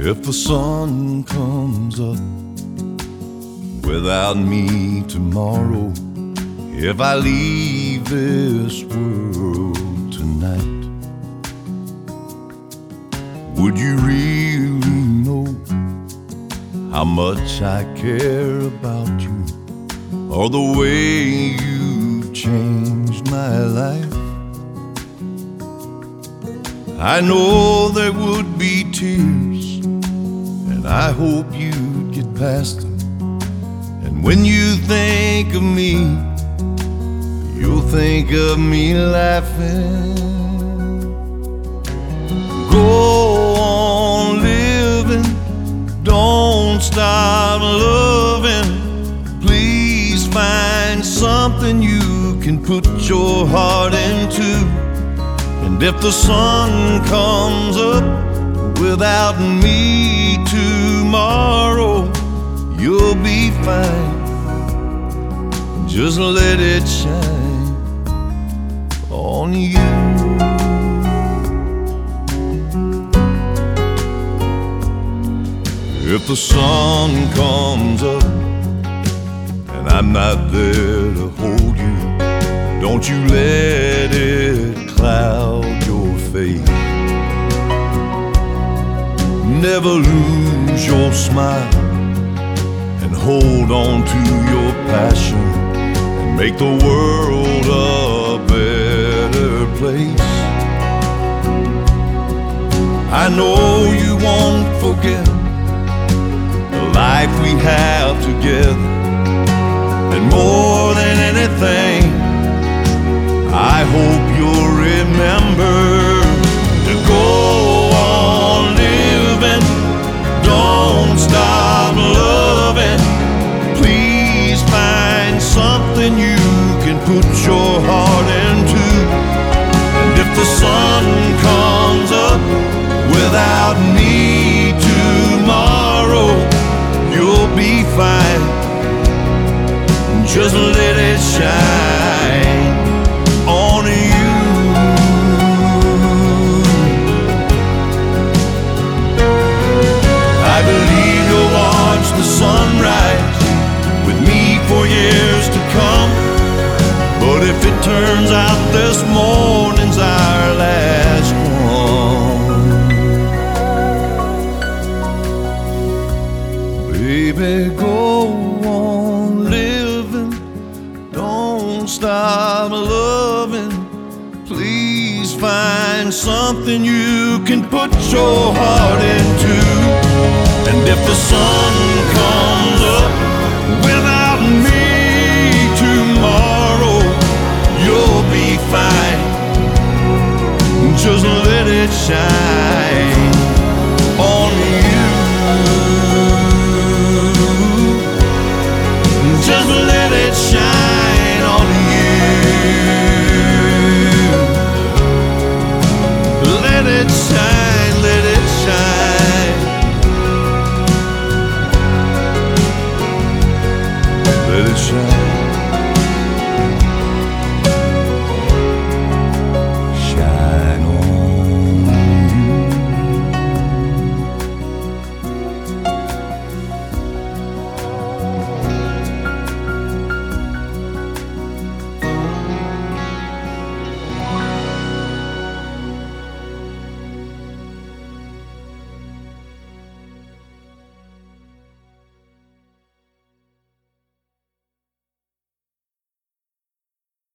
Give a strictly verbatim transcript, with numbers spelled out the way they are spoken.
If the sun comes up without me tomorrow, if I leave this world tonight, would you really know how much I care about you, or the way you've changed my life? I know there would be tears, and I hope you'd get past them. And when you think of me, you'll think of me laughing. Go on living, don't stop loving. Please find something you can put your heart into. And if the sun comes up without me tomorrow, you'll be fine. Just let it shine on you. If the sun comes up and I'm not there to hold you, don't you let it cloud your faith. Never lose your smile and hold on to your passion, and make the world a better place. I know you won't forget the life we have together, and more than anything, I hope you'll remember to go on living, don't stop loving. Please find something you can put your heart into. And if the sun comes up without me tomorrow, you'll be fine. Just let it shine on you. I believe you'll watch the sunrise with me for years to come. But if it turns out this morning's our last one, baby, go on living, don't stop loving. Please find something you can put your heart into. And if the sun comes up without me tomorrow, you'll be fine. Just let it shine.